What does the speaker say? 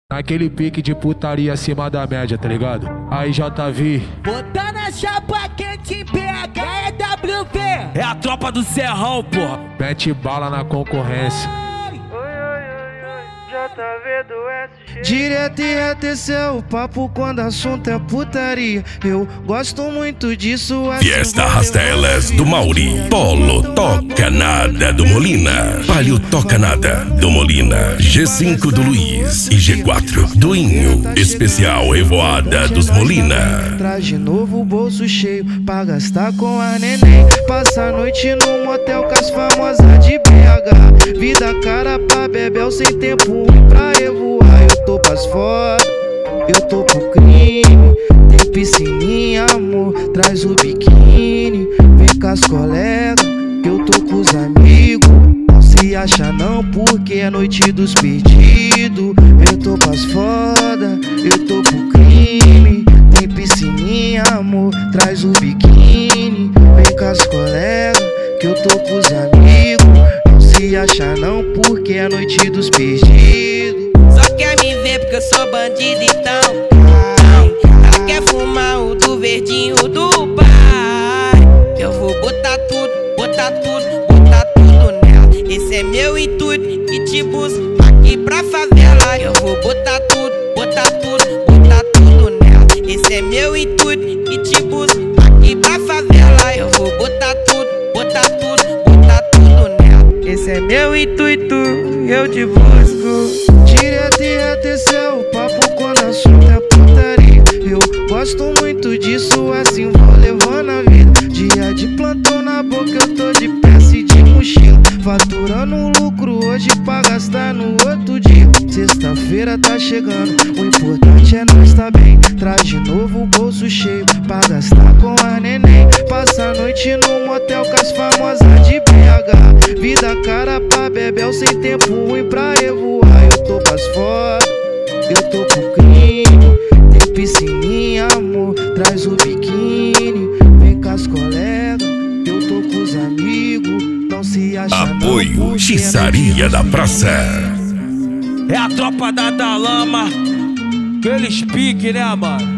Naquele pique de putaria acima da média, tá ligado? Aí JV, botando a chapa quente em PH é WV. É a tropa do Serrão, porra. mete bala na concorrência. Direto e reto, esse é o papo quando assunto é putaria. Eu gosto muito disso. Fiesta Rastelas do Mauri, Polo Toca Nada do Molina, Palio Toca Nada do Molina, G5 do Luiz e G4 do Inho, especial Revoada dos Molina. Traz de novo o bolso cheio pra gastar com a neném. Passa a noite no motel com as famosas de BH. Vida cara pra bebel sem tempo ruim pra revoar. Eu tô pras foda, eu tô pro crime. Tem piscininha, amor, traz o biquíni. Vem com as colegas, eu tô com os amigos. Não se acha não, porque é noite dos perdidos. Eu tô pras foda, eu tô pro crime. Tem piscininha, amor, traz o biquíni. Vem com as colegas, que eu tô com os amigos. Não se acha não, porque é noite dos perdidos. Só quer me ver porque eu sou bandido, então só quer fumar o do verdinho do pai. Eu vou botar tudo, botar tudo, botar tudo nela. Esse é meu intuito e te busco aqui pra favela. Eu vou botar tudo, botar tudo, botar tudo nela. Esse é meu intuito e te busco aqui pra favela. Eu vou botar tudo, botar tudo, botar tudo nela. Esse é meu intuito, eu te busco. Direto e reto, esse é o papo quando assunto é putaria. Eu gosto muito disso, assim vou levando a vida. Dia de plantão na boca, eu tô de peça e de mochila. Faturando um lucro hoje pra gastar no outro dia. Sexta-feira tá chegando, o importante é nós tá bem. Traz de novo o bolso cheio pra gastar com a neném. Passa a noite no motel com as famosas de BH. Vida cara pra bebel sem tempo ruim pra revoar. Eu tô pras foda, eu tô pro crime. Tem piscininha, amor, traz o biquíni. Vem com as colegas, eu tô com os amigos. Não se acha Apoio Xissaria da Praça. É a tropa da Lama. Aqueles pique, né, mano?